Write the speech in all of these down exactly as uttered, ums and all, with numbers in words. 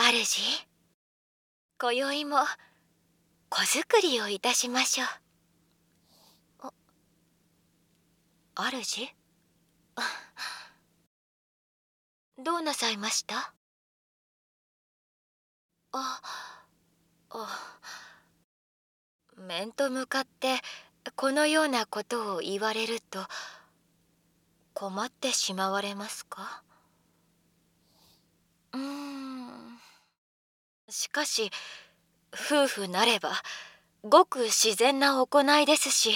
主、今宵も子作りをいたしましょう。あ、主どうなさいました？あ、あ、面と向かってこのようなことを言われると困ってしまわれますか？うーん。しかし夫婦なればごく自然な行いですし、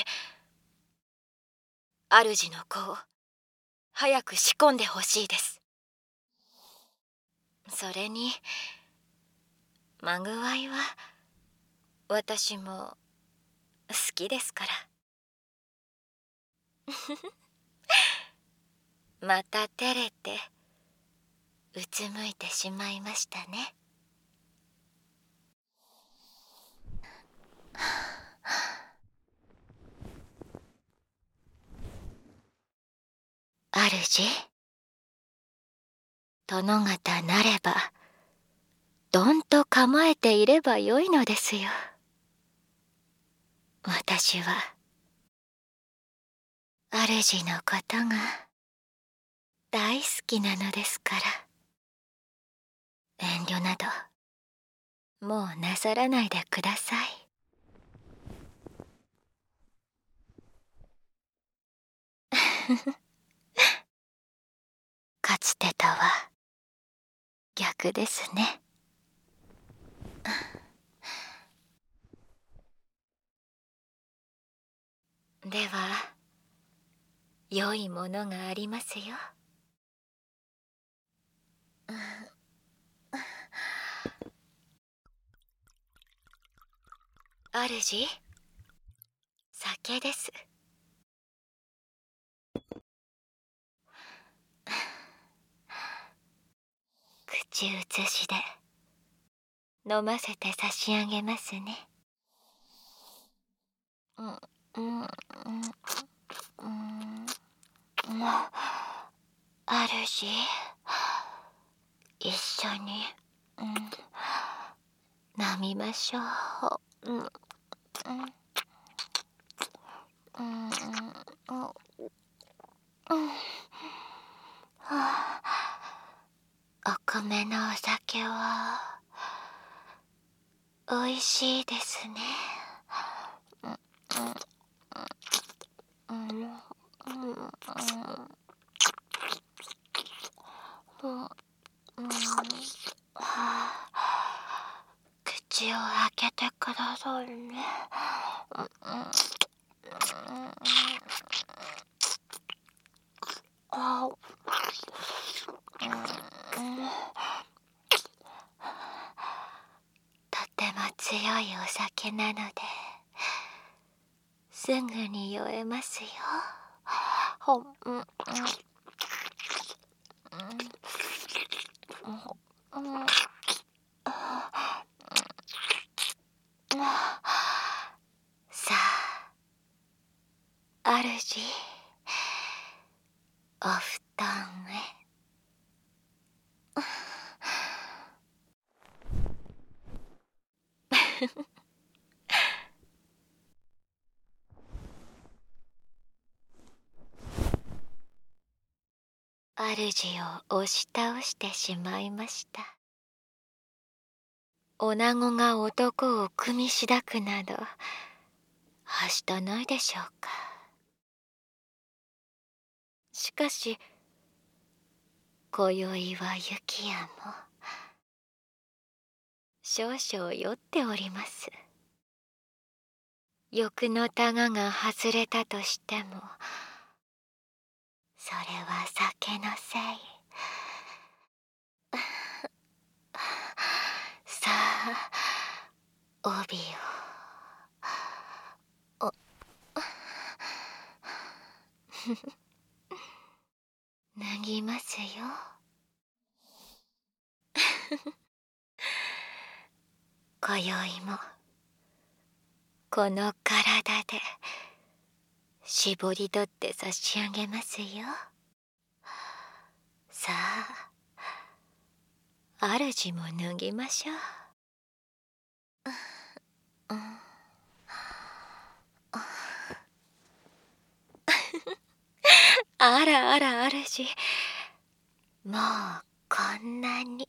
主の子を早く仕込んでほしいです。それにマグワイは私も好きですから。また照れてうつむいてしまいましたね。主、殿方なればどんと構えていればよいのですよ。私は主のことが大好きなのですから、遠慮などもうなさらないでください。かつてとは逆ですね。では良いものがありますよ。主、酒です。口移しで飲ませて差し上げますね。うんうんうんうん。主、一緒に、うん、飲みましょう。うんうんうんうん。お米のお酒はおいしいですね。口を開けてくださいね。あ、とても強いお酒なのですぐに酔えますよ。ほんうんうんさあ、主、お布団へ。主を押し倒してしまいました。女子が男を組みしだくなどはしたないでしょうか。しかし今宵は雪夜も少々酔っております。欲のたがが外れたとしてもそれは酒のせい。さあ、帯を。お脱ぎますよ。今宵もこの体で絞り取って差し上げますよ。さ主も脱ぎましょう。うん、あらあら主、もうこんなに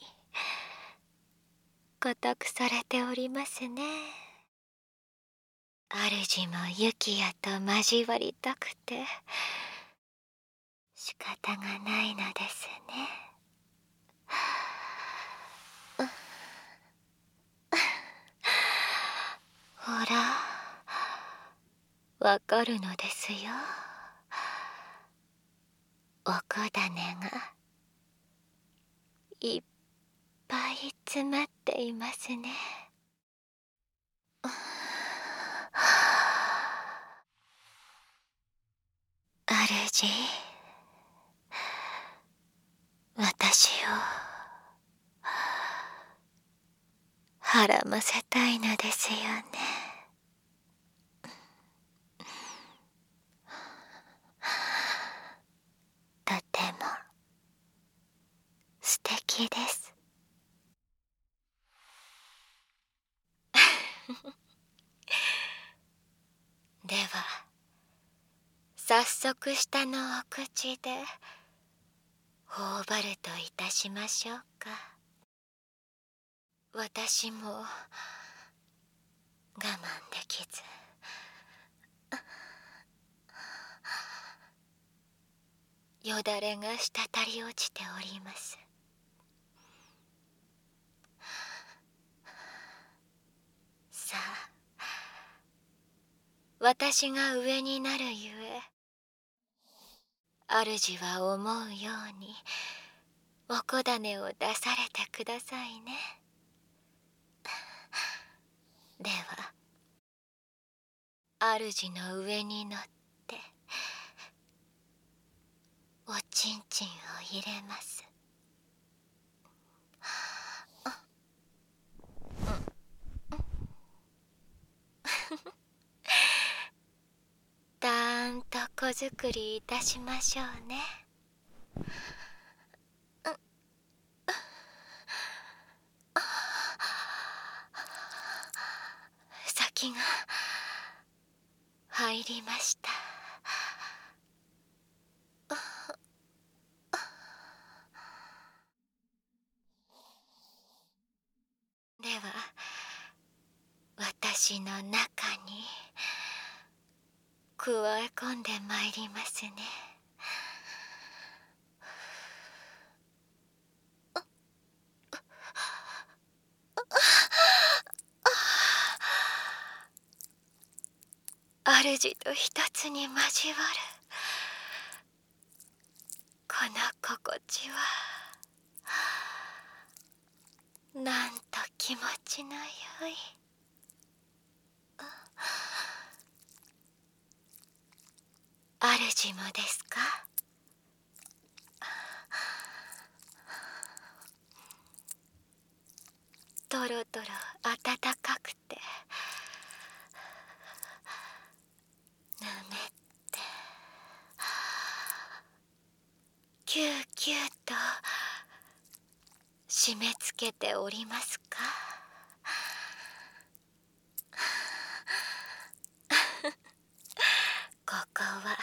固くされておりますね。主もユキヤと交わりたくて仕方がないのですね。ほら、わかるのですよ。おこだねがいっぱい詰まっていますね。主、私をはらませたいのですよね。とても素敵です。では早速下のお口で頬張るといたしましょうか。私も我慢できずよだれが滴り落ちております。さあ、私が上になるゆえ主は思うようにおこだねを出されてくださいね。では主の上に乗っておちんちんを入れます。たーんと子作りいたしましょうね。先が入りました。では私の中に加え込んでまいりますね。主と一つに交わるこの心地はなんと気持ちのよい。主もですか？とろとろ温かくてぬめってキューキューと締め付けておりますか？ここは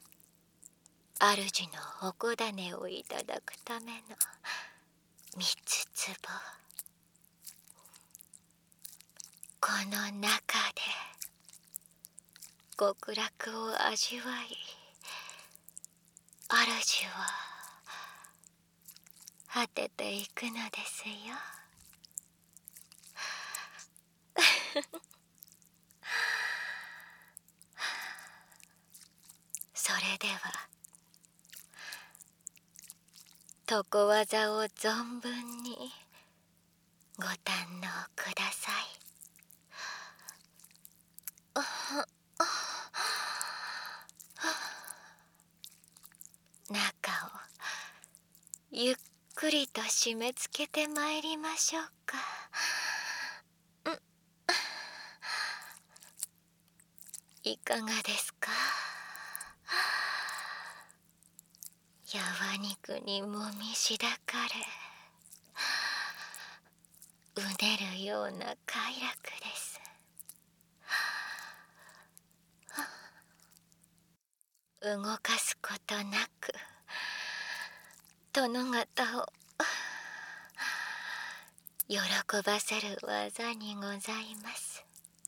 主のおこだねをいただくための密壺。この中で極楽を味わい主は果てていくのですよ。それでは床技を存分にご堪能ください。中をゆっくりと締め付けてまいりましょうか。いかがですか？やわ肉にもみしだかれねるような快楽です。動かすことなく殿方を喜ばせる技にございます。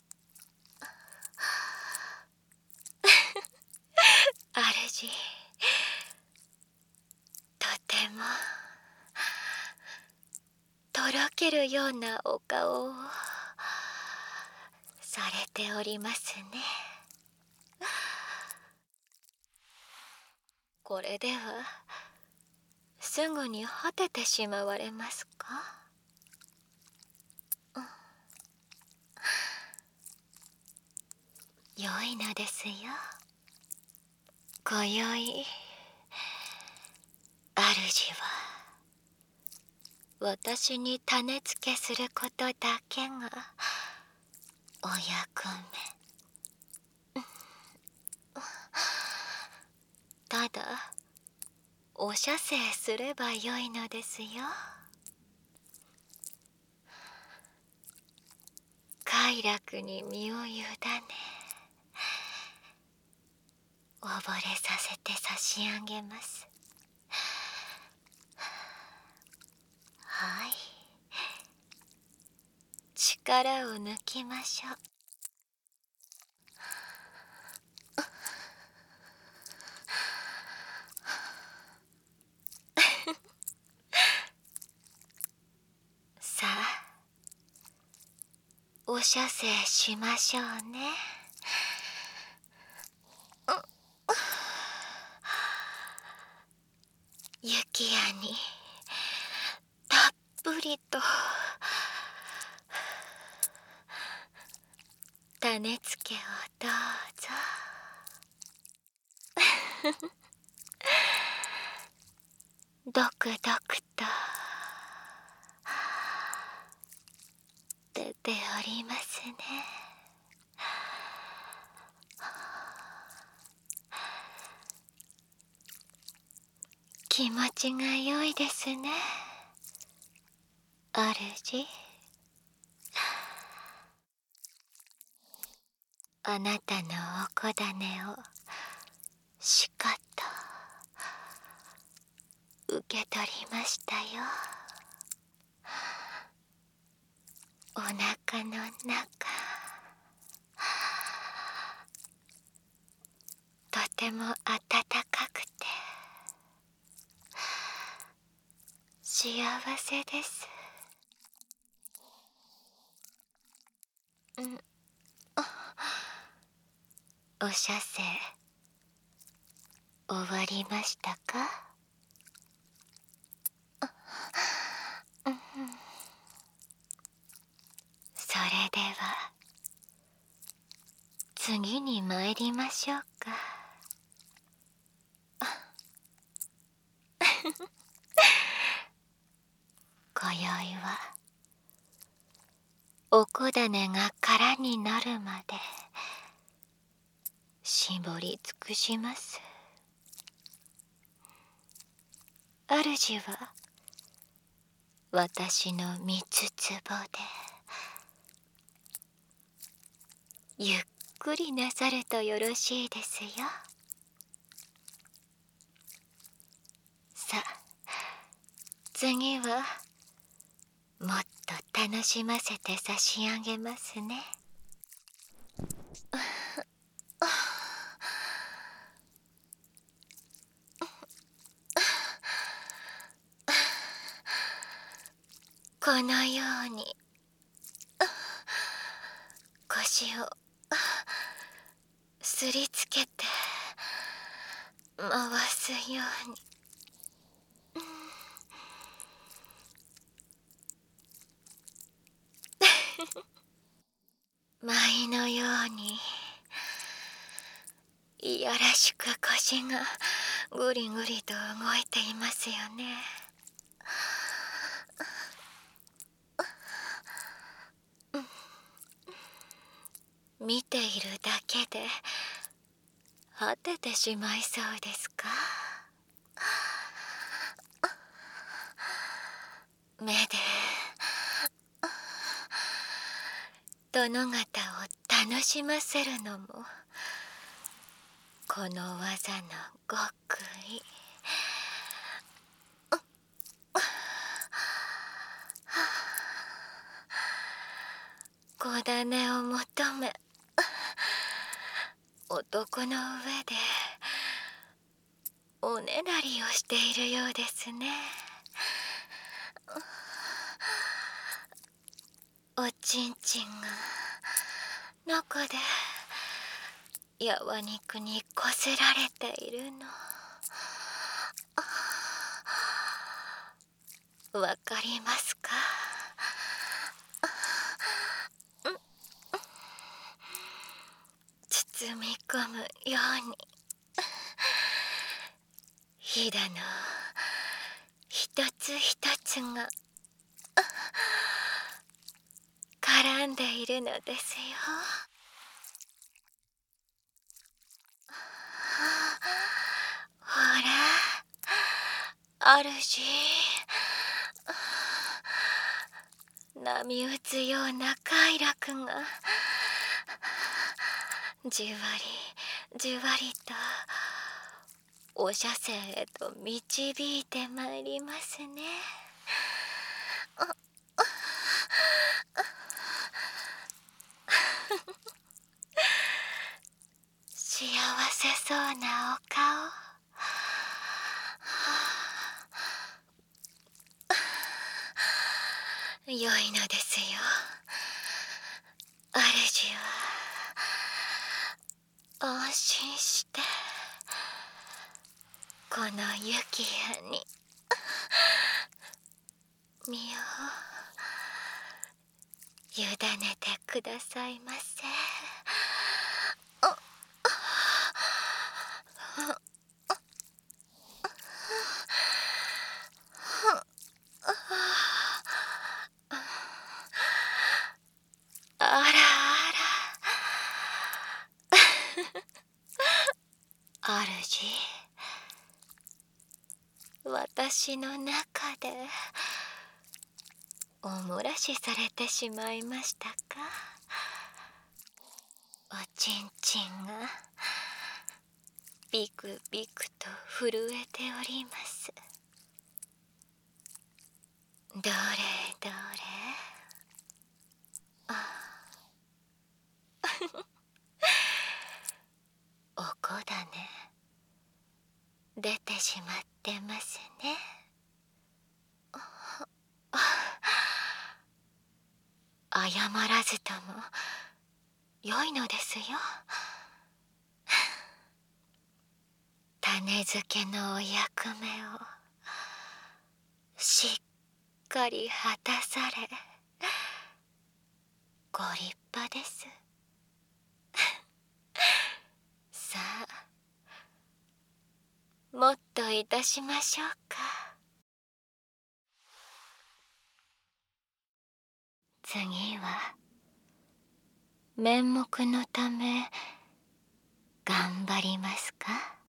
主、とてもとろけるようなお顔をされておりますね。これではすぐに果ててしまわれますか？良いのですよ。今宵主は私に種付けすることだけがお役目。ただお射精すればよいのですよ。快楽に身を委ね溺れさせて差し上げます。はい、力を抜きましょう。さあ、お射精しましょうね。雪屋にたっぷりと種付けをどうぞ。ドクドクと出ておりますね。気持ちが良いですね、主。あなたのおこだねをしかと受け取りましたよ。お腹の中、とても温かくて幸せです。んお射精終わりましたか？それでは次に参りましょうか。今宵はおこだねが空になるまで絞り尽くします。主は私の三つつぼでゆっくりなさるとよろしいですよ。さあ、次はもっと楽しませて差し上げますね。このように腰をすりつけて回すように。舞のようにいやらしく腰がぐりぐりと動いていますよね。見ているだけで果ててしまいそうですか？目で殿方を楽しませるのもこの技の極意。子種を求め男の上でおねだりをしているようですね。おちんちんが中でやわ肉にこすられているのわかりますか？包み込むようにひだの一つ一つが絡んでいるのですよ。ほら、主。波打つような快楽がじわりじわりとお射線へと導いてまいりますね。幸せそうなお顔。良いのですよ。主は安心してこの雪夜に身を委ねてくださいませ。あらあら主、私の中でお漏らしされてしまいましたか？おちんちんがビクビクと震えております。どれどれ。あおこだね出てしまってますね。謝らずとも良いのですよ。種付けのお役目をしっかり果たされご立派です。さあ、もっといたしましょうか。次は面目のため頑張りますか？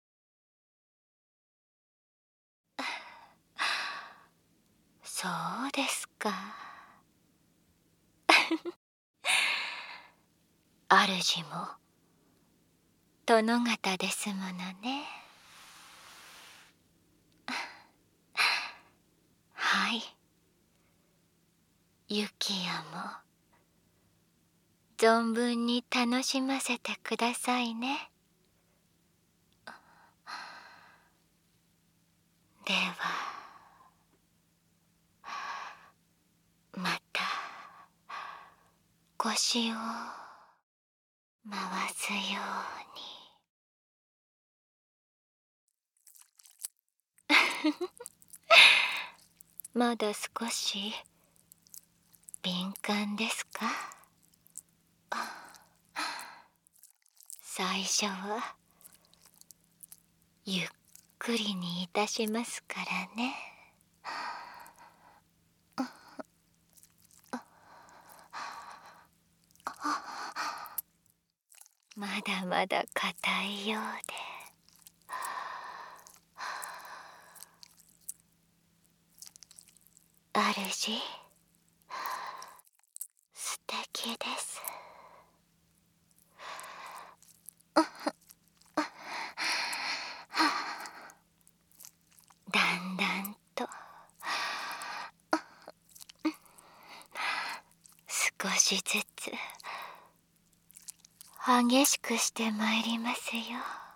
そうですか。主も殿方ですものね。はい、雪夜も存分に楽しませてくださいね。ではまた腰を回すように。まだ少し敏感ですか？最初はゆっくりにいたしますからね。まだまだ硬いようで。主、素敵です。 しずつ激しくしてまいりますよ。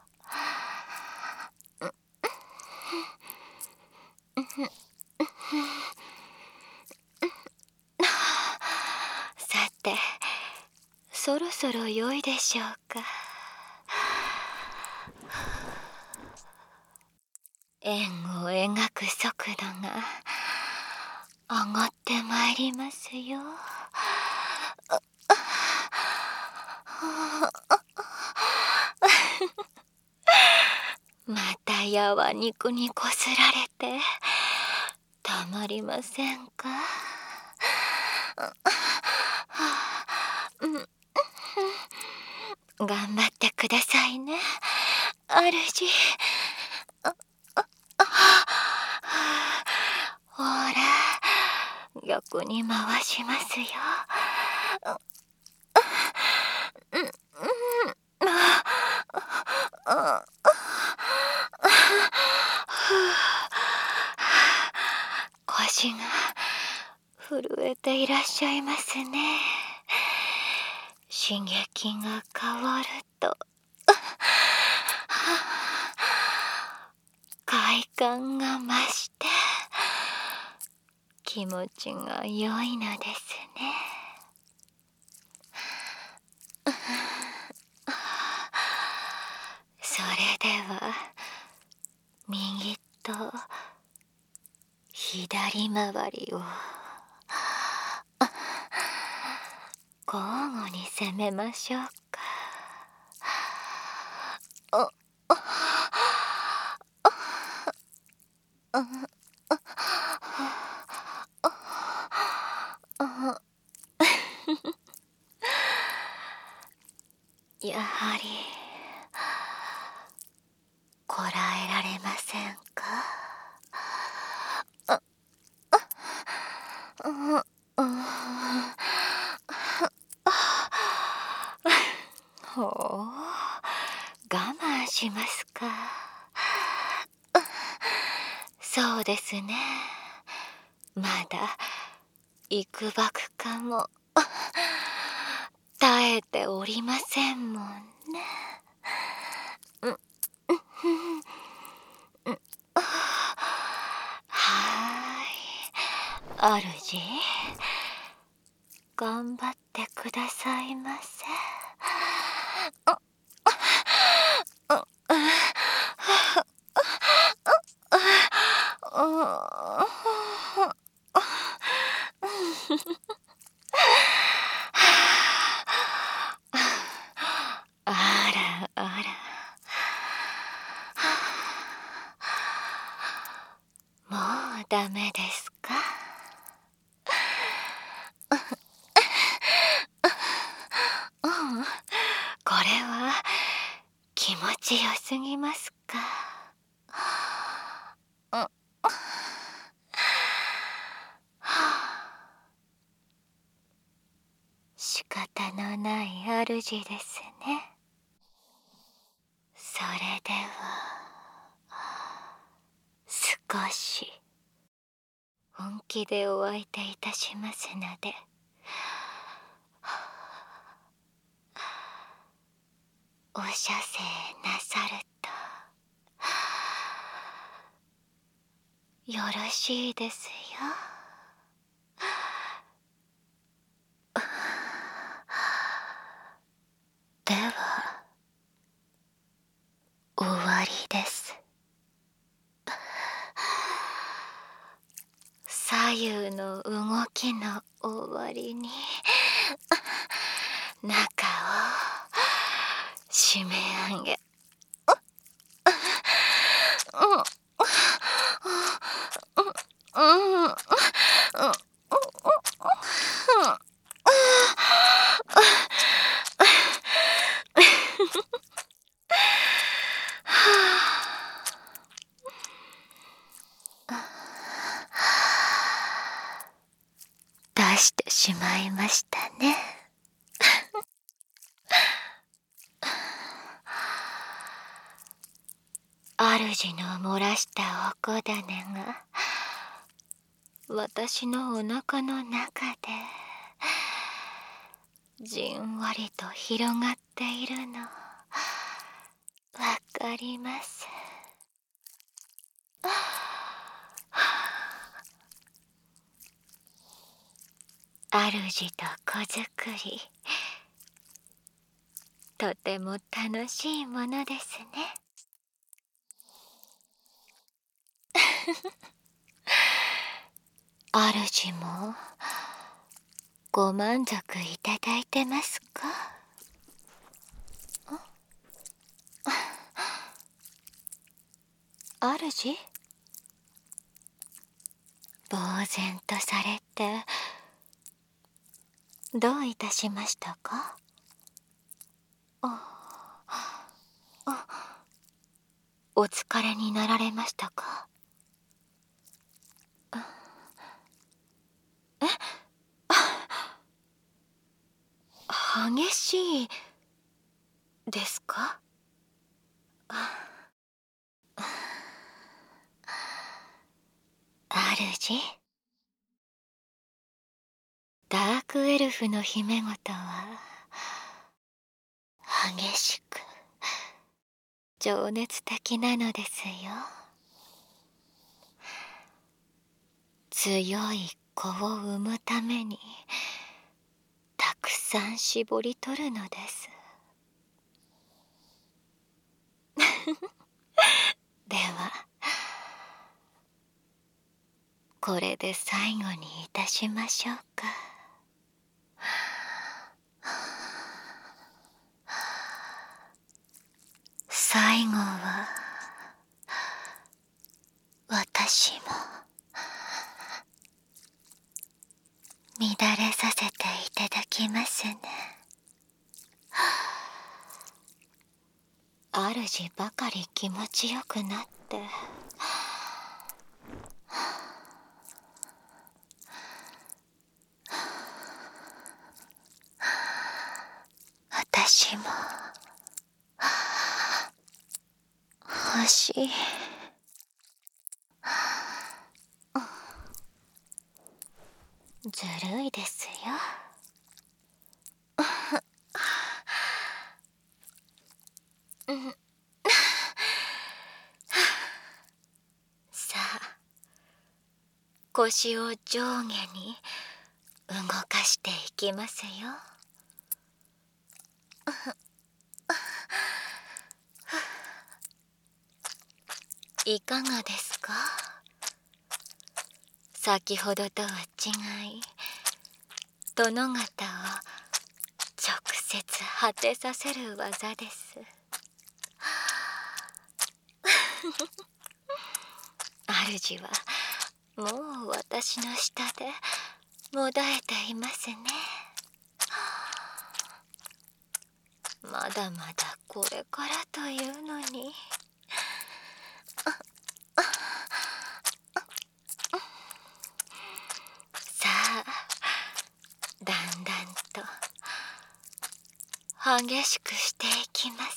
さて、そろそろ良いでしょうか。円を描く速度が上がってまいりますよ。またやわ肉にこすられてたまりませんか。頑張ってくださいね、主。ほら、逆に回しますよ。腰が震えていらっしゃいますね。刺激が変わると快感が増して気持ちが良いのですね。それでは右と左回りを交互に攻めましょうか。あやはりこらえられませんか。ほう、我慢しますか。そうですね、まだ幾ばくかも耐えておりませんもんね。はい、主、頑張ってくださいませ。あらあら、もうダメですか。これは気持ちよすぎますか。仕方のない主ですね。それでは少し本気でお相手いたしますので、お射精なさるとよろしいですよ。では終わりです。左右の動きの終わりに中を締め上げ、出してしまいましたね。主の漏らしたおこだねが私のお腹の中でじんわりと広がっているのわかります。主と子作り、とても楽しいものですね。主もご満足いただいてますか？主？呆然とされてどういたしましたか？ああ、お疲れになられましたか？え？激しいですか？主？ダークエルフの姫ごとは激しく情熱的なのですよ。強い子を産むためにたくさん絞り取るのです。ではこれで最後にいたしましょうか。最後は私も乱れさせていただきますね。主ばかり気持ちよくなって私も欲しい。ずるいですよ。さあ、腰を上下に動かしていきますよ。いかがですか？先ほどとは違い、殿方を直接果てさせる技です。主はもう私の下でもだえていますね。まだまだこれからというのに。さあ、だんだんと激しくしていきます。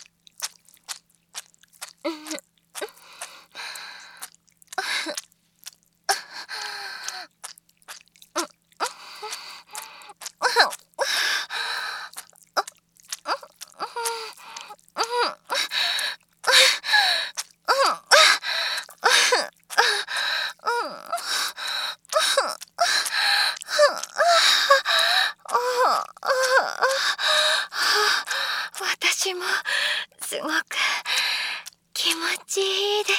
私もすごく気持ちいいです。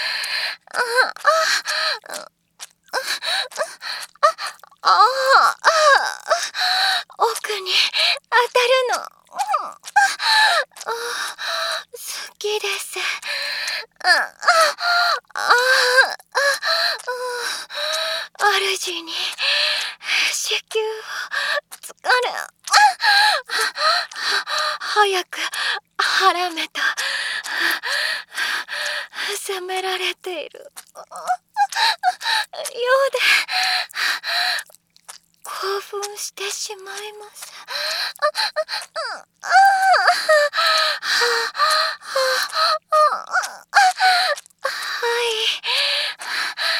ああ、奥に当たるの好きです。主に子宮をつかれ早く腹めと責められているようで興奮してしまいます。はい、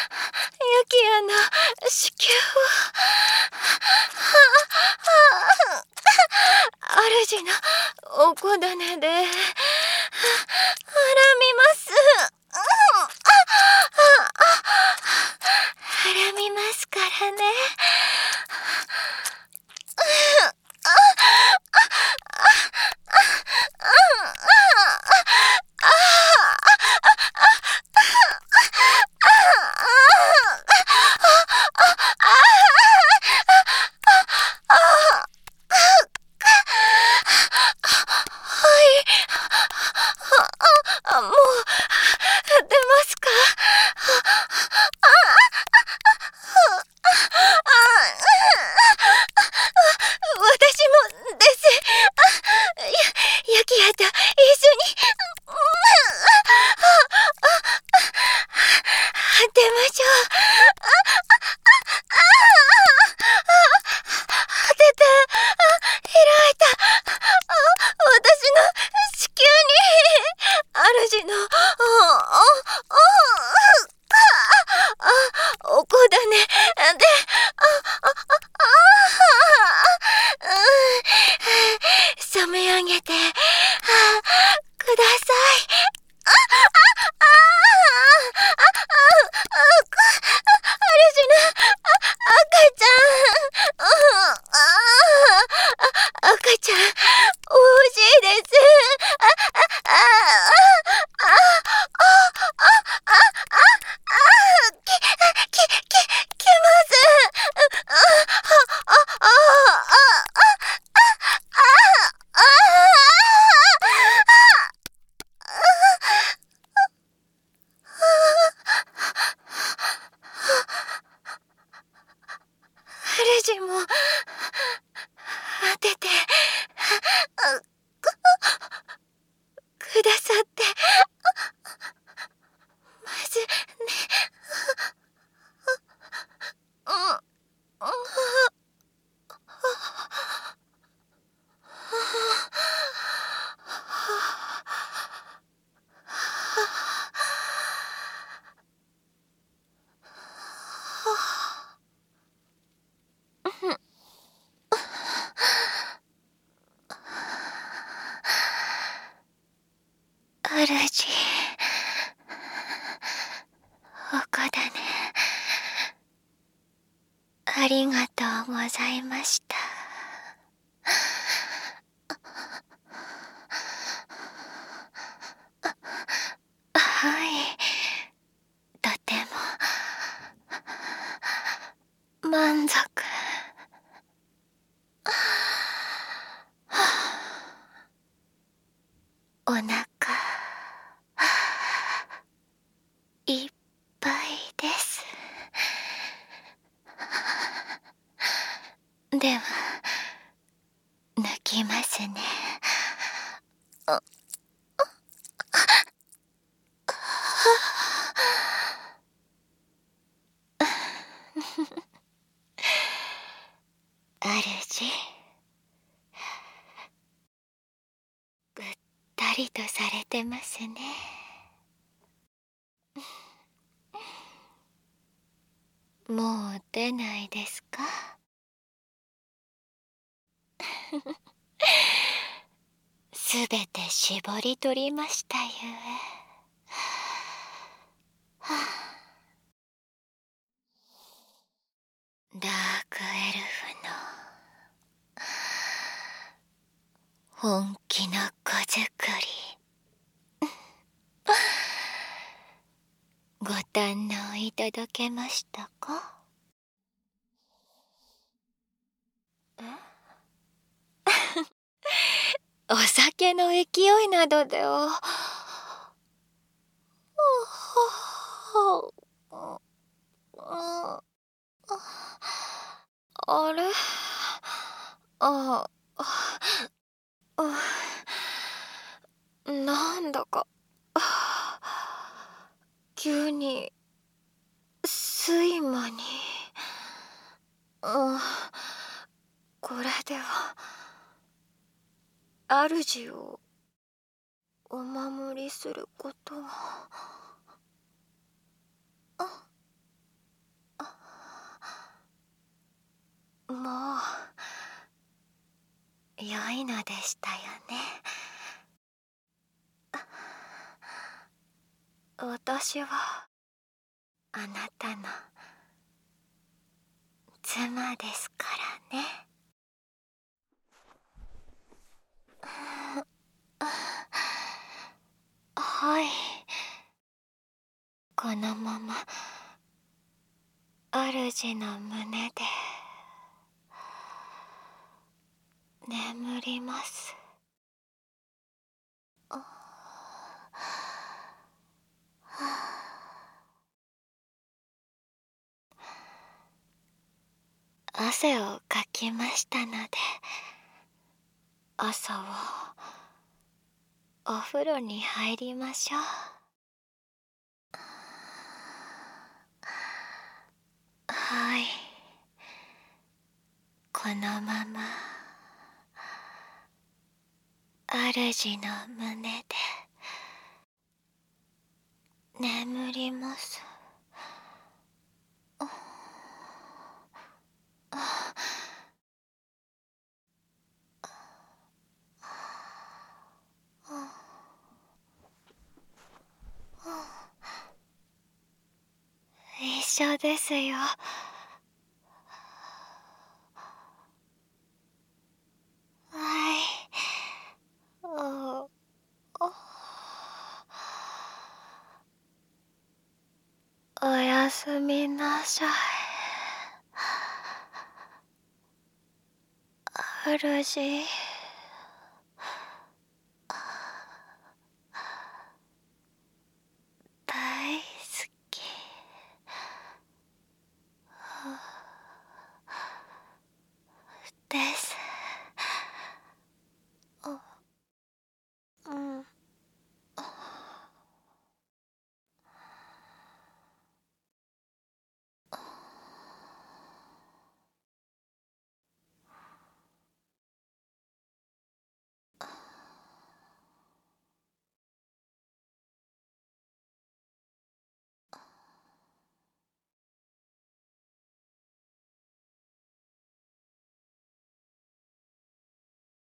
ユキアの子宮をこ種ではらみます。はらみますからね。あ、もう出ますか？私もです。や、ヤキヤと一緒に出ましょう。出た。開いた。私の子宮に主のおこだねで染め上げてください。主の赤ちゃん、赤ちゃん欲しいです。き、き、き、きます。主も当ててくださってますね。主、おこだね、ありがとうございました。はい、とても満足。お腹いっぱいです。では抜きますね。あ主、ぐったりとされてますね。もう出ないですか？すべて絞り取りましたゆえ。はあ、ダークエルフの本気の子作りご堪能いただけましたか？お酒の勢いなどではあれ、ああ、なんだか急に睡魔に、うん、これでは主をお守りすることはもう良いのでしたよね。 私はあなたの妻ですからね。はい。このまま主の胸で眠ります。汗をかきましたので、朝はお風呂に入りましょう。はい。このまま主の胸で眠ります。一緒ですよ。はい。おおやすみなさい。主。